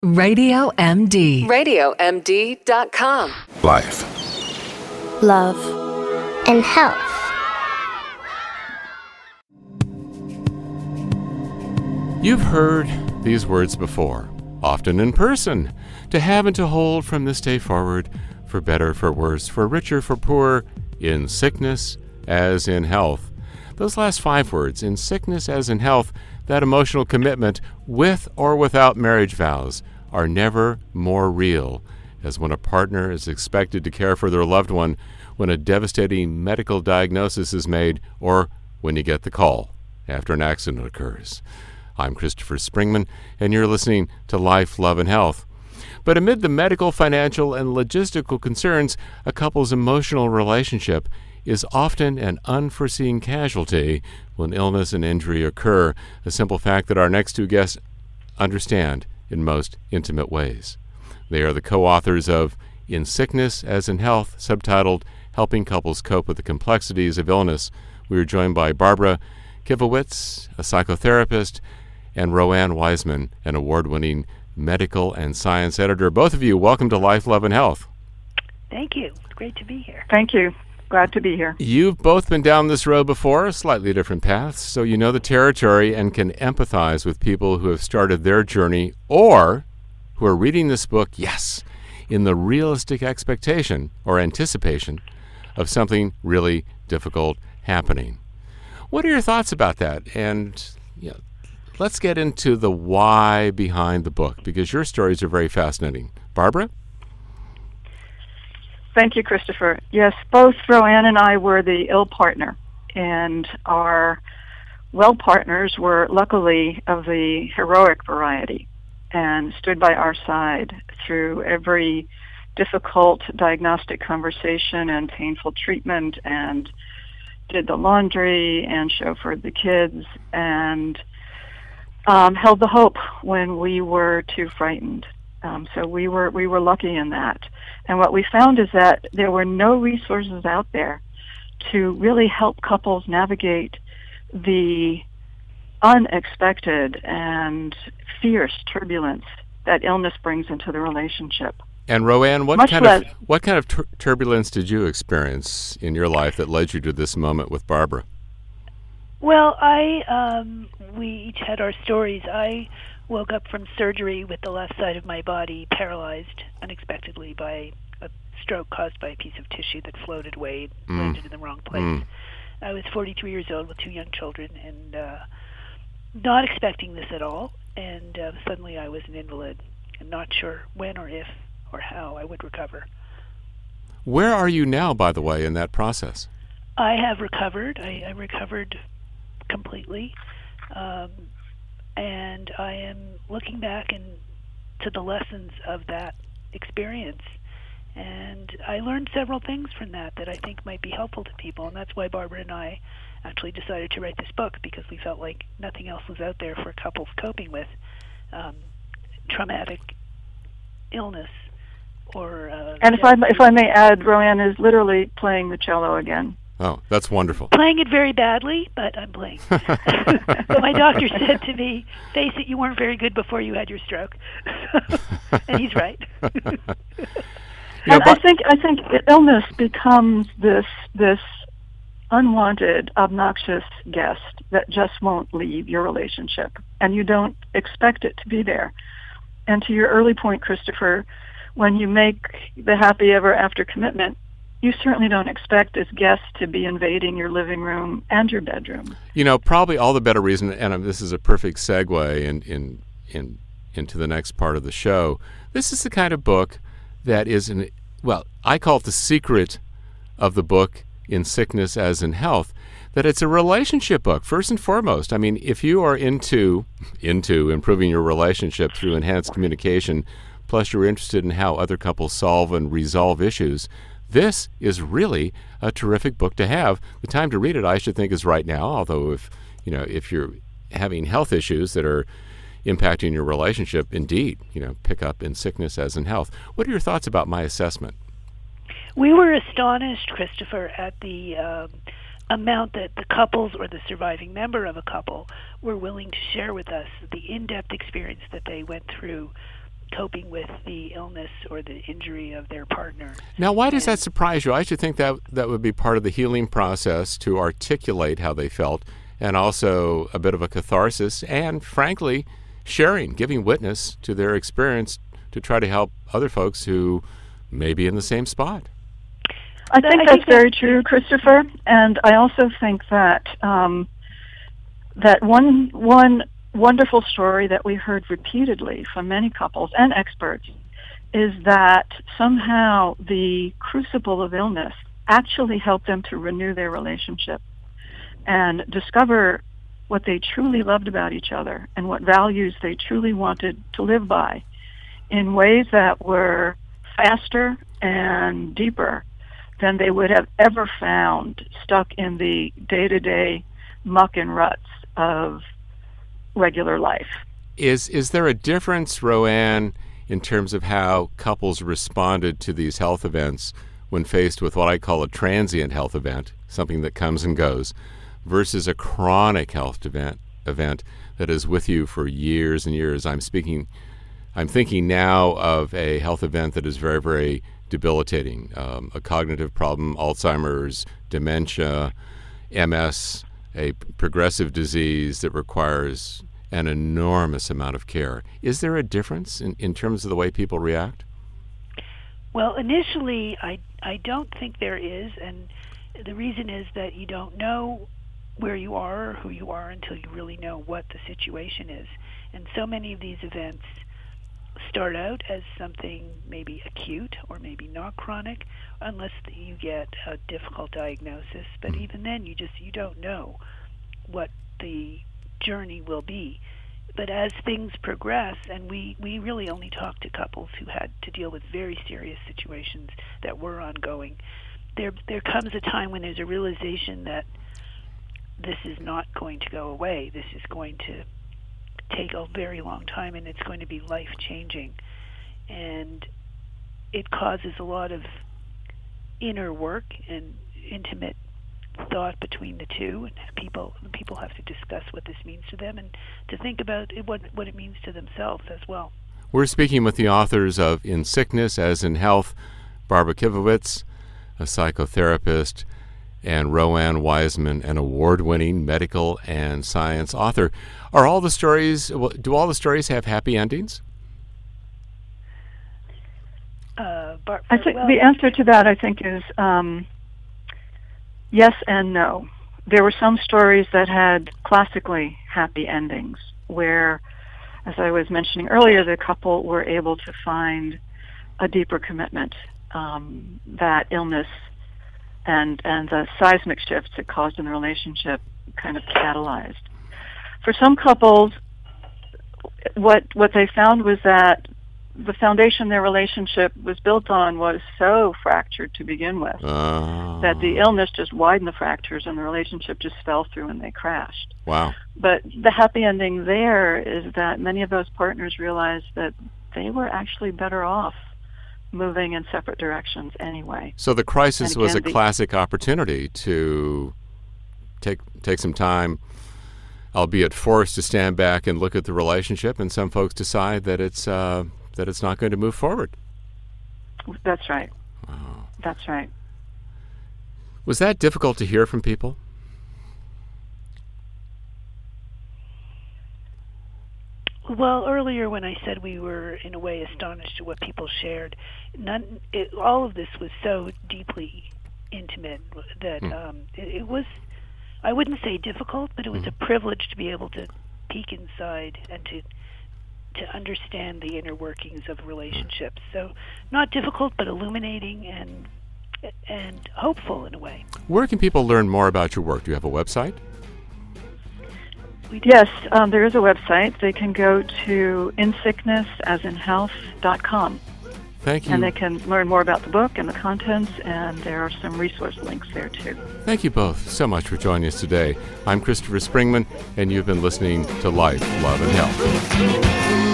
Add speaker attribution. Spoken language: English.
Speaker 1: Radio MD. RadioMD.com.
Speaker 2: Life.
Speaker 3: Love. And health.
Speaker 2: You've heard these words before, often in person. To have and to hold from this day forward, for better, for worse, for richer, for poorer, in sickness as in health. Those last 5 words, in sickness as in health, that emotional commitment with or without marriage vows, are never more real as when a partner is expected to care for their loved one when a devastating medical diagnosis is made or when you get the call after an accident occurs. I'm Christopher Springman, and you're listening to Life, Love, and Health. But amid the medical, financial, and logistical concerns, a couple's emotional relationship is often an unforeseen casualty when illness and injury occur, a simple fact that our next 2 guests understand in most intimate ways. They are the co-authors of In Sickness as in Health, subtitled Helping Couples Cope with the Complexities of Illness. We are joined by Barbara Kivowitz, a psychotherapist, and Roanne Wiseman, an award-winning medical and science editor. Both of you, welcome to Life, Love, and Health.
Speaker 4: Thank you. It's great to be here.
Speaker 5: Thank you. Glad to be here.
Speaker 2: You've both been down this road before, slightly different paths, so you know the territory and can empathize with people who have started their journey or who are reading this book, yes, in the realistic expectation or anticipation of something really difficult happening. What are your thoughts about that? And let's get into the why behind the book, because your stories are very fascinating. Barbara?
Speaker 5: Thank you, Christopher. Yes, both Roanne and I were the ill partner, and our well partners were luckily of the heroic variety and stood by our side through every difficult diagnostic conversation and painful treatment, and did the laundry and chauffeured the kids and held the hope when we were too frightened. So we were lucky in that. And what we found is that there were no resources out there to really help couples navigate the unexpected and fierce turbulence that illness brings into the relationship.
Speaker 2: And Roanne, what kind of turbulence did you experience in your life that led you to this moment with Barbara?
Speaker 4: Well, we each had our stories. I woke up from surgery with the left side of my body paralyzed unexpectedly by a stroke caused by a piece of tissue that floated away and landed in the wrong place. I was 43 years old with 2 young children and not expecting this at all. And suddenly I was an invalid and not sure when or if or how I would recover.
Speaker 2: Where are you now, by the way, in that process?
Speaker 4: I have recovered. I recovered completely. And I am looking back to the lessons of that experience. And I learned several things from that I think might be helpful to people. And that's why Barbara and I actually decided to write this book, because we felt like nothing else was out there for couples coping with traumatic illness.
Speaker 5: And if I may add, Roanne is literally playing the cello again.
Speaker 2: Oh, that's wonderful.
Speaker 4: Playing it very badly, but I'm playing. But my doctor said to me, "Face it, you weren't very good before you had your stroke," and he's right.
Speaker 5: And I think illness becomes this unwanted, obnoxious guest that just won't leave your relationship, and you don't expect it to be there. And to your early point, Christopher, when you make the happy ever after commitment, you certainly don't expect this guest to be invading your living room and your bedroom.
Speaker 2: Probably all the better reason, and this is a perfect segue into the next part of the show. This is the kind of book that is, I call it the secret of the book, In Sickness as in Health, that it's a relationship book, first and foremost. I mean, if you are into improving your relationship through enhanced communication, plus you're interested in how other couples solve and resolve issues, this is really a terrific book to have. The time to read it, I should think, is right now. Although if you're having health issues that are impacting your relationship, indeed, pick up In Sickness as in Health. What are your thoughts about my assessment?
Speaker 4: We were astonished, Christopher, at the amount that the couples or the surviving member of a couple were willing to share with us, the in-depth experience that they went through coping with the illness or the injury of their partner.
Speaker 2: Now, why does that surprise you? I should think that would be part of the healing process to articulate how they felt, and also a bit of a catharsis, and frankly, sharing, giving witness to their experience to try to help other folks who may be in the same spot.
Speaker 5: I think that's very true, Christopher. And I also think that that one wonderful story that we heard repeatedly from many couples and experts is that somehow the crucible of illness actually helped them to renew their relationship and discover what they truly loved about each other and what values they truly wanted to live by in ways that were faster and deeper than they would have ever found stuck in the day-to-day muck and ruts of regular life.
Speaker 2: Is there a difference, Roanne, in terms of how couples responded to these health events when faced with what I call a transient health event, something that comes and goes, versus a chronic health event that is with you for years and years? I'm thinking now of a health event that is very, very debilitating, a cognitive problem, Alzheimer's, dementia, MS, a progressive disease that requires an enormous amount of care. Is there a difference in terms of the way people react?
Speaker 4: Well, initially, I don't think there is, and the reason is that you don't know where you are or who you are until you really know what the situation is. And so many of these events start out as something maybe acute or maybe not chronic, unless you get a difficult diagnosis. But even then, you don't know what the journey will be. But as things progress, and we really only talk to couples who had to deal with very serious situations that were ongoing, there comes a time when there's a realization that this is not going to go away. This is going to take a very long time, and it's going to be life-changing. And it causes a lot of inner work and intimate thought between the two, and people have to discuss what this means to them and to think about what it means to themselves as well.
Speaker 2: We're speaking with the authors of In Sickness as in Health, Barbara Kivowitz, a psychotherapist, and Roanne Wiseman, an award-winning medical and science author. Do all the stories have happy endings?
Speaker 5: I think the answer to that, I think, is yes and no. There were some stories that had classically happy endings where, as I was mentioning earlier, the couple were able to find a deeper commitment that illness and the seismic shifts it caused in the relationship kind of catalyzed. For some couples, what they found was that the foundation their relationship was built on was so fractured to begin with that the illness just widened the fractures and the relationship just fell through and they crashed.
Speaker 2: Wow.
Speaker 5: But the happy ending there is that many of those partners realized that they were actually better off moving in separate directions anyway.
Speaker 2: So the crisis was a classic opportunity to take some time, albeit forced to stand back and look at the relationship, and some folks decide that it's not going to move forward.
Speaker 5: That's right.
Speaker 2: Wow.
Speaker 5: That's right.
Speaker 2: Was that difficult to hear from people?
Speaker 4: Well, earlier when I said we were in a way astonished at what people shared, all of this was so deeply intimate that it was, I wouldn't say difficult, but it was a privilege to be able to peek inside and to understand the inner workings of relationships. So not difficult, but illuminating and hopeful in a way.
Speaker 2: Where can people learn more about your work? Do you have a website?
Speaker 5: Yes, there is a website. They can go to insicknessasinhealth.com.
Speaker 2: Thank you.
Speaker 5: And they can learn more about the book and the contents, and there are some resource links there too.
Speaker 2: Thank you both so much for joining us today. I'm Christopher Springman, and you've been listening to Life, Love, and Health.